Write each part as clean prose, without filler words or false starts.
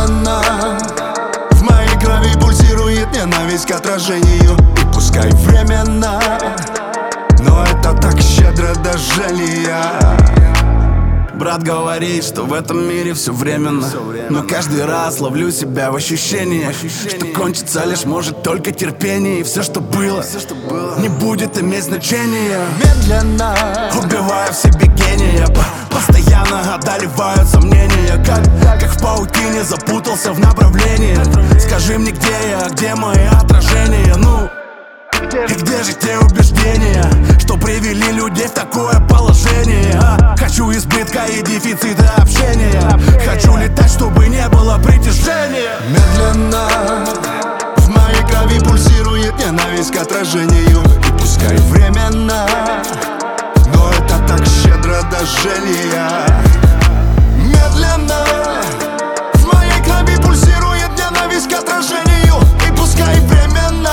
Медленно в моей крови пульсирует ненависть к отражению. И пускай временно, но это так щедро до жалия. Брат говорит, что в этом мире все временно, но каждый раз ловлю себя в ощущении, что кончится лишь может только терпение. И все, что было, не будет иметь значения. Медленно убиваю в себе гения, постоянно одолевают сомнения. Как в паутине запутался в направлении. Скажи мне, где я, где мои отражения? Ну, и где же те убеждения, что привели людей в такое положение? Хочу избытка и дефицита общения. Хочу летать, чтобы не было притяжения. Медленно в моей крови пульсирует ненависть к отражению. И пускай временно, но это так щедро до жалия. Медленно в моей крови пульсирует ненависть к отражению. И пускай временно,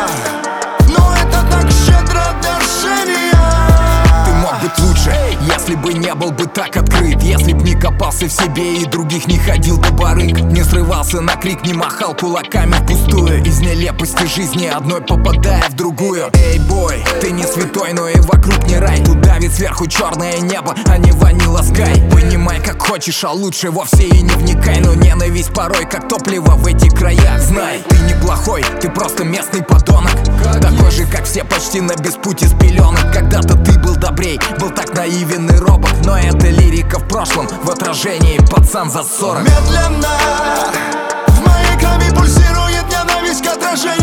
если бы не был бы так открыт, если б не копался в себе и других не ходил до барыг, не срывался на крик, не махал кулаками впустую, из нелепости жизни одной попадая в другую. Эй, бой, ты не святой, но и вокруг не рай. Тут давит сверху черное небо, а не ванила скай. Понимай как хочешь, а лучше вовсе и не вникай. Но ненависть порой как топливо в этих краях. Знай, ты неплохой, ты просто местный подонок, такой же как все, почти на беспутье с пеленок. Когда-то ты был добрей, был так наивен и робок, но это лирика в прошлом, в отражении пацан за 40. Медленно в моей крови пульсирует ненависть к отражению.